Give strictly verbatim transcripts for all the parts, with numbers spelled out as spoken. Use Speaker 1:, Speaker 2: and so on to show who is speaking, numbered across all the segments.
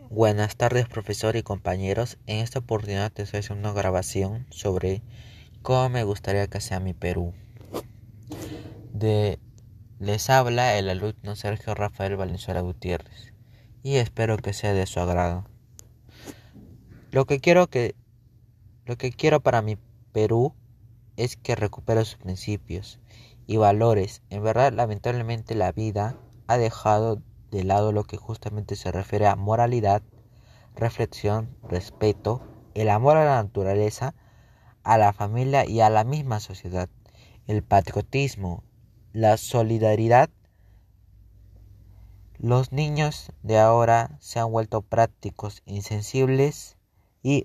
Speaker 1: Buenas tardes, profesor y compañeros. En esta oportunidad te estoy haciendo una grabación sobre cómo me gustaría que sea mi Perú. De les habla el alumno Sergio Rafael Valenzuela Gutiérrez y espero que sea de su agrado. Lo que quiero que lo que quiero para mi Perú es que recupere sus principios y valores. En verdad, lamentablemente la vida ha dejado de lado lo que justamente se refiere a moralidad, reflexión, respeto, el amor a la naturaleza, a la familia y a la misma sociedad, el patriotismo, la solidaridad. Los niños de ahora se han vuelto prácticos, insensibles y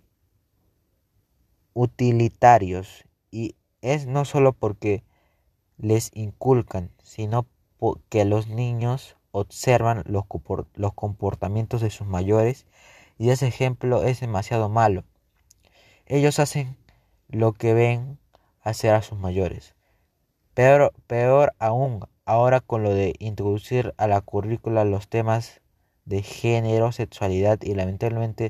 Speaker 1: utilitarios, y es no solo porque les inculcan, sino porque los niños observan los, los comportamientos de sus mayores y ese ejemplo es demasiado malo. Ellos hacen lo que ven hacer a sus mayores. Peor, peor aún, ahora con lo de introducir a la currícula los temas de género, sexualidad y lamentablemente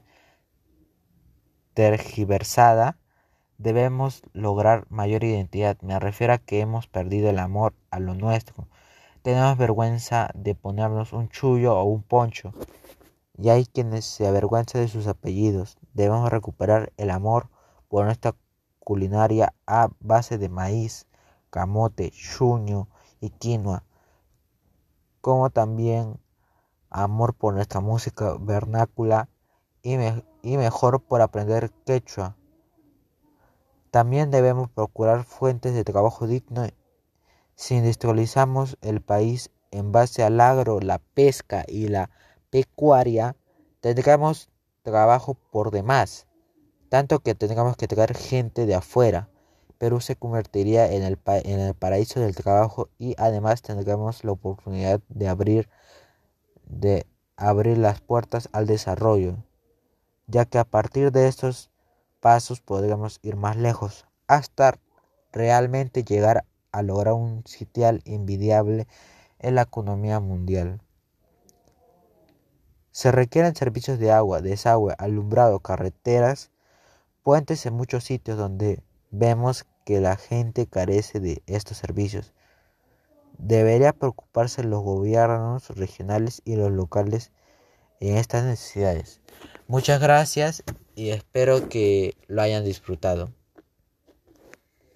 Speaker 1: tergiversada, debemos lograr mayor identidad. Me refiero a que hemos perdido el amor a lo nuestro. Tenemos vergüenza de ponernos un chullo o un poncho. Y hay quienes se avergüenzan de sus apellidos. Debemos recuperar el amor por nuestra culinaria a base de maíz, camote, chuño y quinoa, como también amor por nuestra música vernácula y, me y mejor por aprender quechua. También debemos procurar fuentes de trabajo digno. Si industrializamos el país en base al agro, la pesca y la pecuaria, tendremos trabajo por demás, tanto que tendremos que traer gente de afuera. Perú se convertiría en el, pa en el paraíso del trabajo y además tendremos la oportunidad de abrir, de abrir las puertas al desarrollo, ya que a partir de estos pasos podremos ir más lejos, hasta realmente llegar a lograr un sitial envidiable en la economía mundial. Se requieren servicios de agua, desagüe, alumbrado, carreteras, puentes en muchos sitios donde vemos que la gente carece de estos servicios. Debería preocuparse los gobiernos regionales y los locales en estas necesidades. Muchas gracias y espero que lo hayan disfrutado.